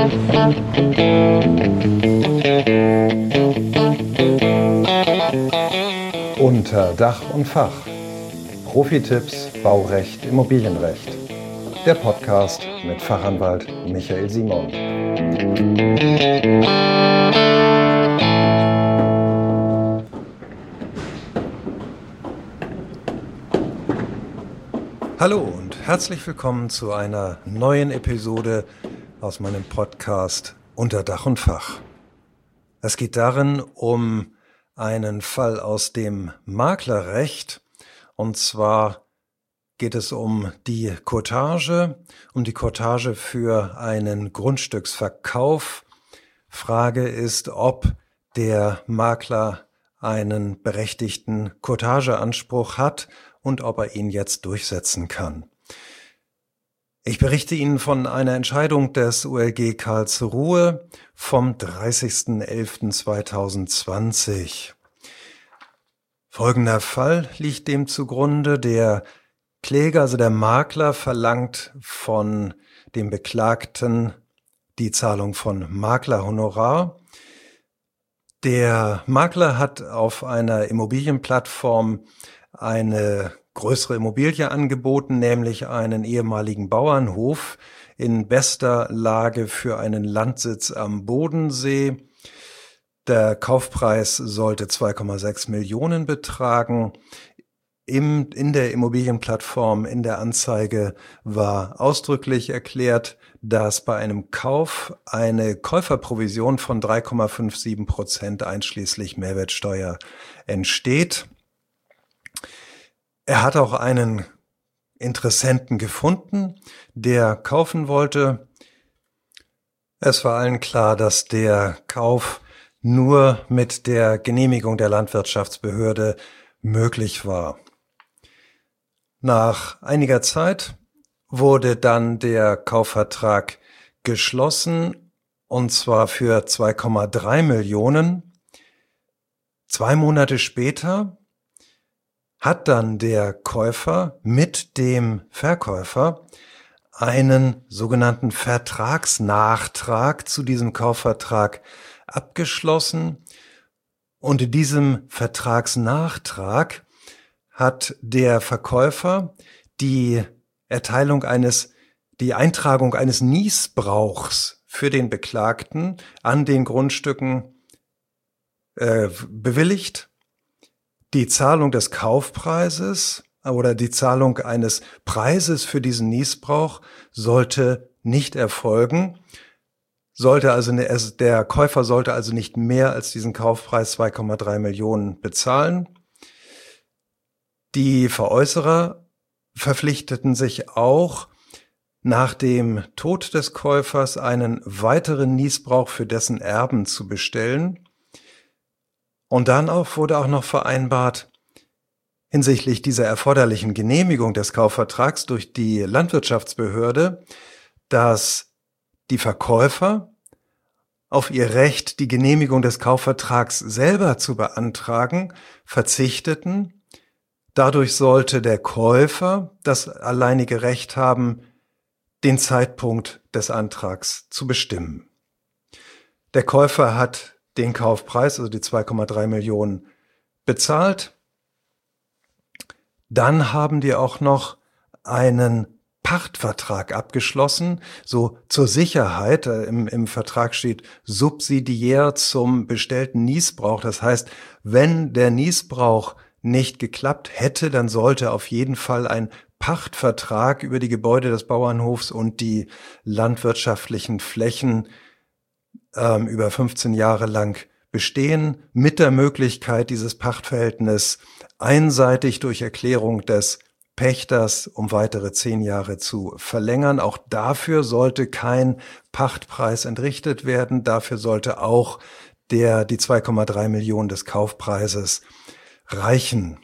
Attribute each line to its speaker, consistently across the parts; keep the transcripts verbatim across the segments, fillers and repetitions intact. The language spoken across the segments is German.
Speaker 1: Unter Dach und Fach. Profitipps, Baurecht, Immobilienrecht. Der Podcast mit Fachanwalt Michael Simon. Hallo und herzlich willkommen zu einer neuen Episode aus meinem Podcast Unter Dach und Fach. Es geht darin um einen Fall aus dem Maklerrecht, und zwar geht es um die Kotage, um die Kotage für einen Grundstücksverkauf. Frage ist, ob der Makler einen berechtigten Kotageanspruch hat und ob er ihn jetzt durchsetzen kann. Ich berichte Ihnen von einer Entscheidung des O L G Karlsruhe vom dreißigsten elften zweitausendzwanzig. Folgender Fall liegt dem zugrunde. Der Kläger, also der Makler, verlangt von dem Beklagten die Zahlung von Maklerhonorar. Der Makler hat auf einer Immobilienplattform eine größere Immobilie angeboten, nämlich einen ehemaligen Bauernhof in bester Lage für einen Landsitz am Bodensee. Der Kaufpreis sollte zwei Komma sechs Millionen betragen. Im, in der Immobilienplattform, in der Anzeige war ausdrücklich erklärt, dass bei einem Kauf eine Käuferprovision von drei Komma siebenundfünfzig Prozent einschließlich Mehrwertsteuer entsteht. Er hat auch einen Interessenten gefunden, der kaufen wollte. Es war allen klar, dass der Kauf nur mit der Genehmigung der Landwirtschaftsbehörde möglich war. Nach einiger Zeit wurde dann der Kaufvertrag geschlossen, und zwar für zwei Komma drei Millionen. Zwei Monate später hat dann der Käufer mit dem Verkäufer einen sogenannten Vertragsnachtrag zu diesem Kaufvertrag abgeschlossen. Und in diesem Vertragsnachtrag hat der Verkäufer die Erteilung eines, die Eintragung eines Nießbrauchs für den Beklagten an den Grundstücken äh, bewilligt. Die Zahlung des Kaufpreises oder die Zahlung eines Preises für diesen Nießbrauch sollte nicht erfolgen. Sollte also der Käufer sollte also nicht mehr als diesen Kaufpreis zwei Komma drei Millionen bezahlen. Die Veräußerer verpflichteten sich auch, nach dem Tod des Käufers einen weiteren Nießbrauch für dessen Erben zu bestellen. Und dann auch wurde auch noch vereinbart, hinsichtlich dieser erforderlichen Genehmigung des Kaufvertrags durch die Landwirtschaftsbehörde, dass die Verkäufer auf ihr Recht, die Genehmigung des Kaufvertrags selber zu beantragen, verzichteten. Dadurch sollte der Käufer das alleinige Recht haben, den Zeitpunkt des Antrags zu bestimmen. Der Käufer hat den Kaufpreis, also die zwei Komma drei Millionen, bezahlt. Dann haben die auch noch einen Pachtvertrag abgeschlossen, so zur Sicherheit. Im, im Vertrag steht subsidiär zum bestellten Nießbrauch. Das heißt, wenn der Nießbrauch nicht geklappt hätte, dann sollte auf jeden Fall ein Pachtvertrag über die Gebäude des Bauernhofs und die landwirtschaftlichen Flächen ähm, über fünfzehn Jahre lang bestehen, mit der Möglichkeit, dieses Pachtverhältnis einseitig durch Erklärung des Pächters um weitere zehn Jahre zu verlängern. Auch dafür sollte kein Pachtpreis entrichtet werden. Dafür sollte auch der, die zwei Komma drei Millionen des Kaufpreises reichen.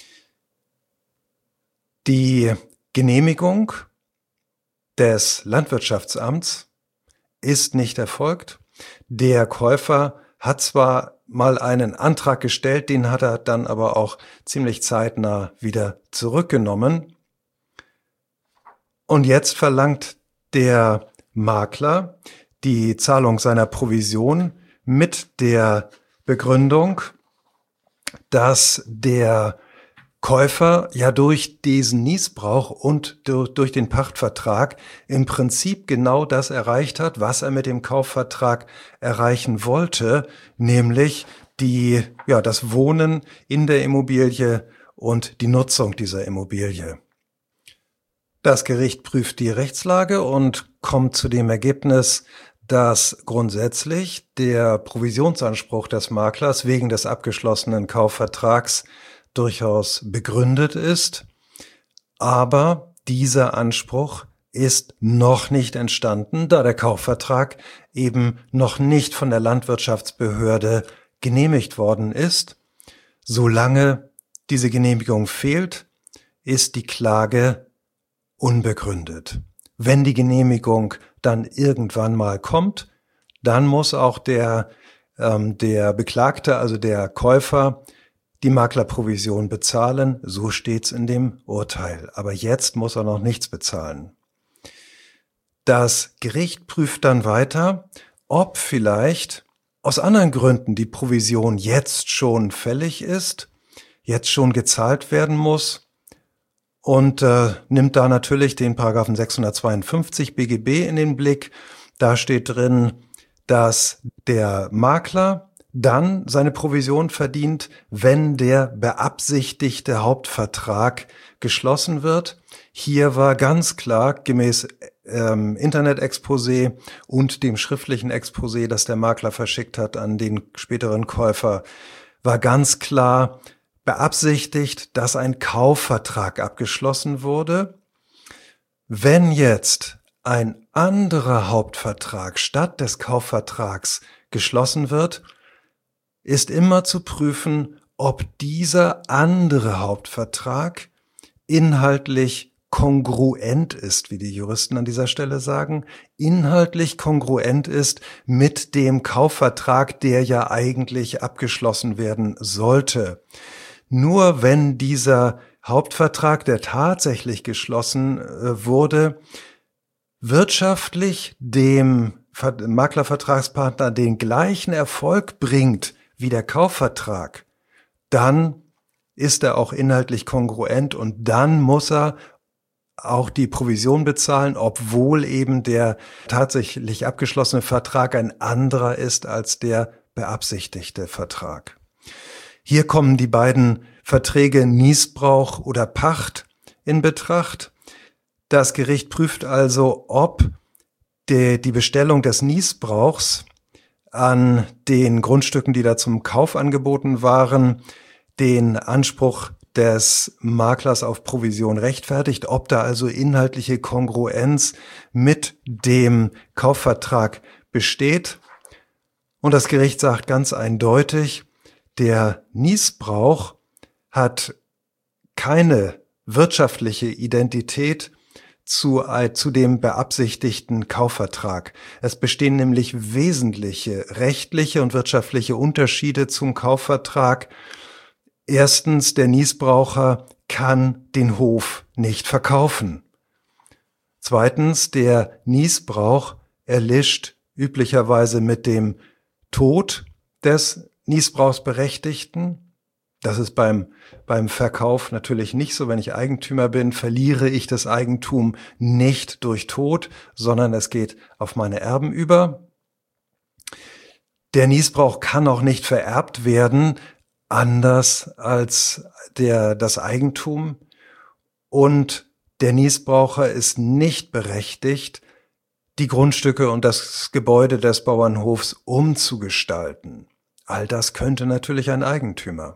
Speaker 1: Die Genehmigung des Landwirtschaftsamts ist nicht erfolgt. Der Käufer hat zwar mal einen Antrag gestellt, den hat er dann aber auch ziemlich zeitnah wieder zurückgenommen. Und jetzt verlangt der Makler die Zahlung seiner Provision mit der Begründung, dass der Käufer ja durch diesen Niesbrauch und durch den Pachtvertrag im Prinzip genau das erreicht hat, was er mit dem Kaufvertrag erreichen wollte, nämlich die, ja, das Wohnen in der Immobilie und die Nutzung dieser Immobilie. Das Gericht prüft die Rechtslage und kommt zu dem Ergebnis, dass grundsätzlich der Provisionsanspruch des Maklers wegen des abgeschlossenen Kaufvertrags durchaus begründet ist, aber dieser Anspruch ist noch nicht entstanden, da der Kaufvertrag eben noch nicht von der Landwirtschaftsbehörde genehmigt worden ist. Solange diese Genehmigung fehlt, ist die Klage unbegründet. Wenn die Genehmigung dann irgendwann mal kommt, dann muss auch der, ähm, der Beklagte, also der Käufer, die Maklerprovision bezahlen, so steht's in dem Urteil. Aber jetzt muss er noch nichts bezahlen. Das Gericht prüft dann weiter, ob vielleicht aus anderen Gründen die Provision jetzt schon fällig ist, jetzt schon gezahlt werden muss und äh, nimmt da natürlich den Paragraphen sechshundertzweiundfünfzig B G B in den Blick. Da steht drin, dass der Makler dann seine Provision verdient, wenn der beabsichtigte Hauptvertrag geschlossen wird. Hier war ganz klar, gemäß ähm, Internet-Exposé und dem schriftlichen Exposé, das der Makler verschickt hat an den späteren Käufer, war ganz klar beabsichtigt, dass ein Kaufvertrag abgeschlossen wurde. Wenn jetzt ein anderer Hauptvertrag statt des Kaufvertrags geschlossen wird, ist immer zu prüfen, ob dieser andere Hauptvertrag inhaltlich kongruent ist, wie die Juristen an dieser Stelle sagen, inhaltlich kongruent ist mit dem Kaufvertrag, der ja eigentlich abgeschlossen werden sollte. Nur wenn dieser Hauptvertrag, der tatsächlich geschlossen äh, wurde, wirtschaftlich dem Maklervertragspartner den gleichen Erfolg bringt wie der Kaufvertrag, dann ist er auch inhaltlich kongruent und dann muss er auch die Provision bezahlen, obwohl eben der tatsächlich abgeschlossene Vertrag ein anderer ist als der beabsichtigte Vertrag. Hier kommen die beiden Verträge Niesbrauch oder Pacht in Betracht. Das Gericht prüft also, ob die, die Bestellung des Niesbrauchs an den Grundstücken, die da zum Kauf angeboten waren, den Anspruch des Maklers auf Provision rechtfertigt, ob da also inhaltliche Kongruenz mit dem Kaufvertrag besteht. Und das Gericht sagt ganz eindeutig, der Niesbrauch hat keine wirtschaftliche Identität zu, zu dem beabsichtigten Kaufvertrag. Es bestehen nämlich wesentliche rechtliche und wirtschaftliche Unterschiede zum Kaufvertrag. Erstens, der Niesbraucher kann den Hof nicht verkaufen. Zweitens, der Niesbrauch erlischt üblicherweise mit dem Tod des Niesbrauchsberechtigten. Das ist beim, beim Verkauf natürlich nicht so. Wenn ich Eigentümer bin, verliere ich das Eigentum nicht durch Tod, sondern es geht auf meine Erben über. Der Niesbrauch kann auch nicht vererbt werden, anders als der, das Eigentum. Und der Niesbraucher ist nicht berechtigt, die Grundstücke und das Gebäude des Bauernhofs umzugestalten. All das könnte natürlich ein Eigentümer.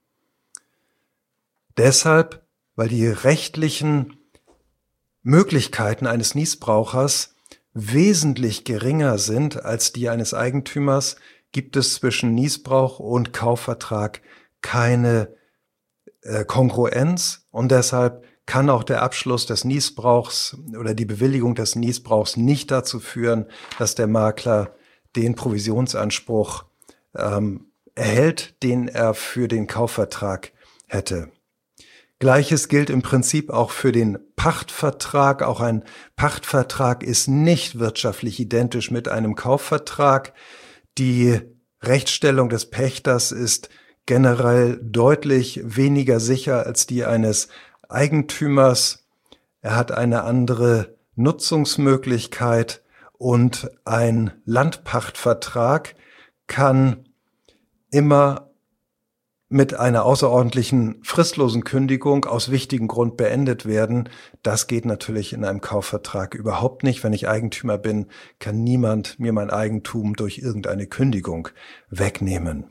Speaker 1: Deshalb, weil die rechtlichen Möglichkeiten eines Niesbrauchers wesentlich geringer sind als die eines Eigentümers, gibt es zwischen Niesbrauch und Kaufvertrag keine äh, Kongruenz und deshalb kann auch der Abschluss des Niesbrauchs oder die Bewilligung des Niesbrauchs nicht dazu führen, dass der Makler den Provisionsanspruch ähm, erhält, den er für den Kaufvertrag hätte. Gleiches gilt im Prinzip auch für den Pachtvertrag. Auch ein Pachtvertrag ist nicht wirtschaftlich identisch mit einem Kaufvertrag. Die Rechtsstellung des Pächters ist generell deutlich weniger sicher als die eines Eigentümers. Er hat eine andere Nutzungsmöglichkeit und ein Landpachtvertrag kann immer mit einer außerordentlichen fristlosen Kündigung aus wichtigem Grund beendet werden. Das geht natürlich in einem Kaufvertrag überhaupt nicht. Wenn ich Eigentümer bin, kann niemand mir mein Eigentum durch irgendeine Kündigung wegnehmen.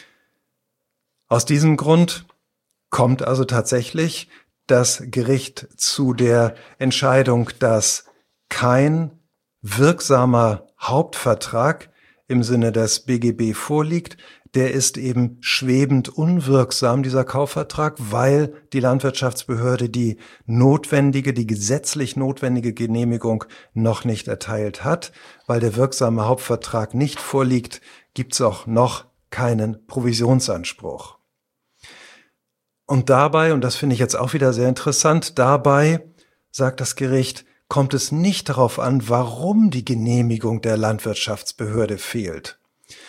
Speaker 1: Aus diesem Grund kommt also tatsächlich das Gericht zu der Entscheidung, dass kein wirksamer Hauptvertrag im Sinne des B G B vorliegt. Der ist eben schwebend unwirksam, dieser Kaufvertrag, weil die Landwirtschaftsbehörde die notwendige, die gesetzlich notwendige Genehmigung noch nicht erteilt hat. Weil der wirksame Hauptvertrag nicht vorliegt, gibt es auch noch keinen Provisionsanspruch. Und dabei, und das finde ich jetzt auch wieder sehr interessant, dabei, sagt das Gericht, kommt es nicht darauf an, warum die Genehmigung der Landwirtschaftsbehörde fehlt.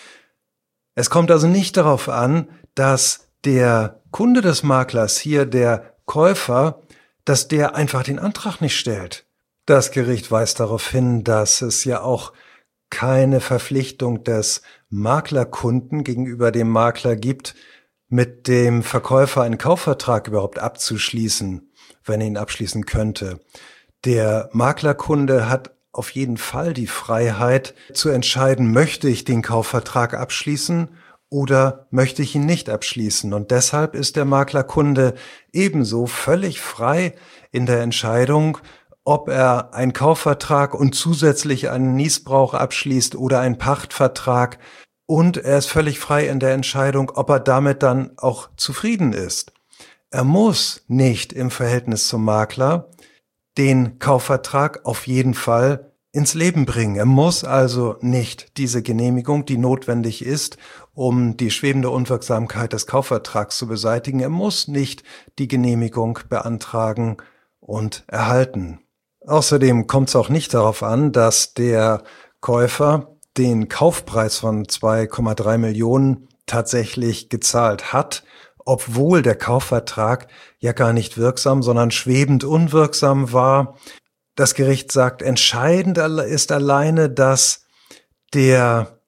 Speaker 1: Es kommt also nicht darauf an, dass der Kunde des Maklers, hier der Käufer, dass der einfach den Antrag nicht stellt. Das Gericht weist darauf hin, dass es ja auch keine Verpflichtung des Maklerkunden gegenüber dem Makler gibt, mit dem Verkäufer einen Kaufvertrag überhaupt abzuschließen, wenn er ihn abschließen könnte. Der Maklerkunde hat auf jeden Fall die Freiheit zu entscheiden, möchte ich den Kaufvertrag abschließen oder möchte ich ihn nicht abschließen. Und deshalb ist der Maklerkunde ebenso völlig frei in der Entscheidung, ob er einen Kaufvertrag und zusätzlich einen Niesbrauch abschließt oder einen Pachtvertrag. Und er ist völlig frei in der Entscheidung, ob er damit dann auch zufrieden ist. Er muss nicht im Verhältnis zum Makler den Kaufvertrag auf jeden Fall ins Leben bringen. Er muss also nicht diese Genehmigung, die notwendig ist, um die schwebende Unwirksamkeit des Kaufvertrags zu beseitigen. Er muss nicht die Genehmigung beantragen und erhalten. Außerdem kommt es auch nicht darauf an, dass der Käufer den Kaufpreis von zwei Komma drei Millionen tatsächlich gezahlt hat, obwohl der Kaufvertrag ja gar nicht wirksam, sondern schwebend unwirksam war. Das Gericht sagt, entscheidend ist alleine, dass der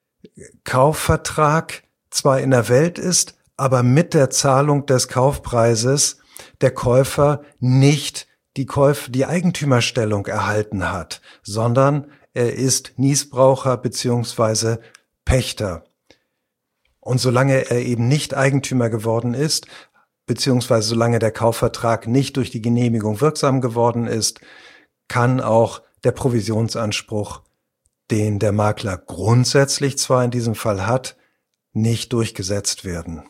Speaker 1: Kaufvertrag zwar in der Welt ist, aber mit der Zahlung des Kaufpreises der Käufer nicht die Käuf- die Eigentümerstellung erhalten hat, sondern er ist Niesbraucher bzw. Pächter. Und solange er eben nicht Eigentümer geworden ist, beziehungsweise solange der Kaufvertrag nicht durch die Genehmigung wirksam geworden ist, kann auch der Provisionsanspruch, den der Makler grundsätzlich zwar in diesem Fall hat, nicht durchgesetzt werden.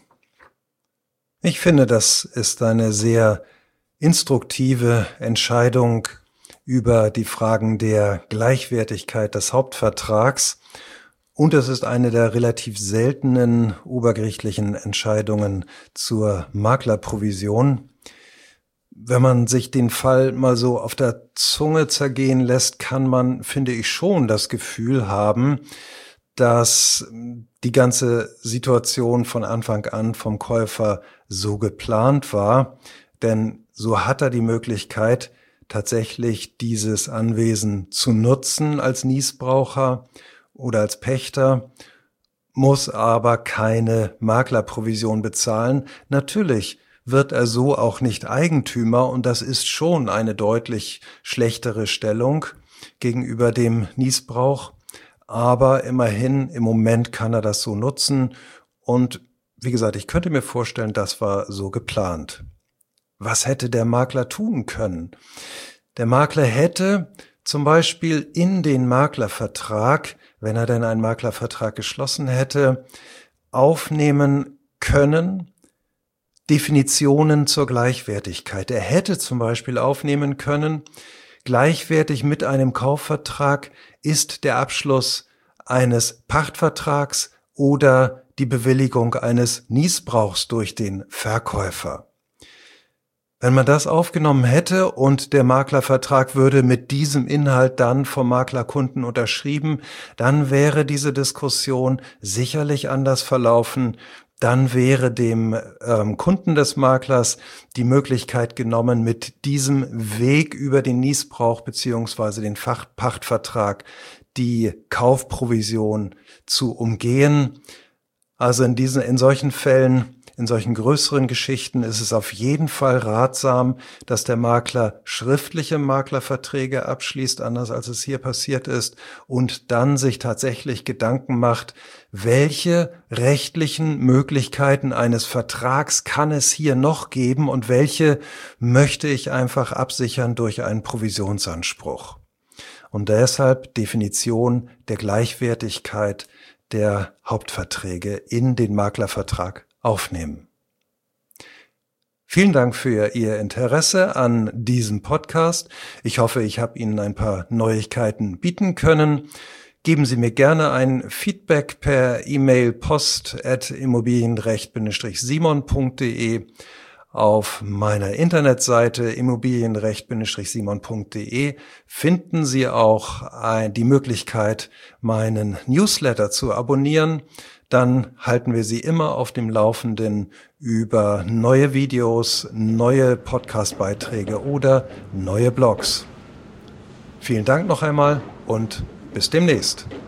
Speaker 1: Ich finde, das ist eine sehr instruktive Entscheidung über die Fragen der Gleichwertigkeit des Hauptvertrags. Und es ist eine der relativ seltenen obergerichtlichen Entscheidungen zur Maklerprovision. Wenn man sich den Fall mal so auf der Zunge zergehen lässt, kann man, finde ich, schon das Gefühl haben, dass die ganze Situation von Anfang an vom Käufer so geplant war. Denn so hat er die Möglichkeit, tatsächlich dieses Anwesen zu nutzen als Niesbraucher oder als Pächter, muss aber keine Maklerprovision bezahlen. Natürlich wird er so auch nicht Eigentümer und das ist schon eine deutlich schlechtere Stellung gegenüber dem Niesbrauch. Aber immerhin, im Moment kann er das so nutzen und wie gesagt, ich könnte mir vorstellen, das war so geplant. Was hätte der Makler tun können? Der Makler hätte zum Beispiel in den Maklervertrag, wenn er denn einen Maklervertrag geschlossen hätte, aufnehmen können Definitionen zur Gleichwertigkeit. Er hätte zum Beispiel aufnehmen können, gleichwertig mit einem Kaufvertrag ist der Abschluss eines Pachtvertrags oder die Bewilligung eines Niesbrauchs durch den Verkäufer. Wenn man das aufgenommen hätte und der Maklervertrag würde mit diesem Inhalt dann vom Maklerkunden unterschrieben, dann wäre diese Diskussion sicherlich anders verlaufen. Dann wäre dem ähm, Kunden des Maklers die Möglichkeit genommen, mit diesem Weg über den Niesbrauch beziehungsweise den Fach- Pachtvertrag die Kaufprovision zu umgehen. Also in diesen, in solchen Fällen, in solchen größeren Geschichten ist es auf jeden Fall ratsam, dass der Makler schriftliche Maklerverträge abschließt, anders als es hier passiert ist, und dann sich tatsächlich Gedanken macht, welche rechtlichen Möglichkeiten eines Vertrags kann es hier noch geben und welche möchte ich einfach absichern durch einen Provisionsanspruch. Und deshalb Definition der Gleichwertigkeit der Hauptverträge in den Maklervertrag aufnehmen. Vielen Dank für Ihr Interesse an diesem Podcast. Ich hoffe, ich habe Ihnen ein paar Neuigkeiten bieten können. Geben Sie mir gerne ein Feedback per E-Mail post at immobilienrecht Simon punkt de. Auf meiner Internetseite immobilienrecht Simon punkt de finden Sie auch die Möglichkeit, meinen Newsletter zu abonnieren. Dann halten wir Sie immer auf dem Laufenden über neue Videos, neue Podcast-Beiträge oder neue Blogs. Vielen Dank noch einmal und bis demnächst.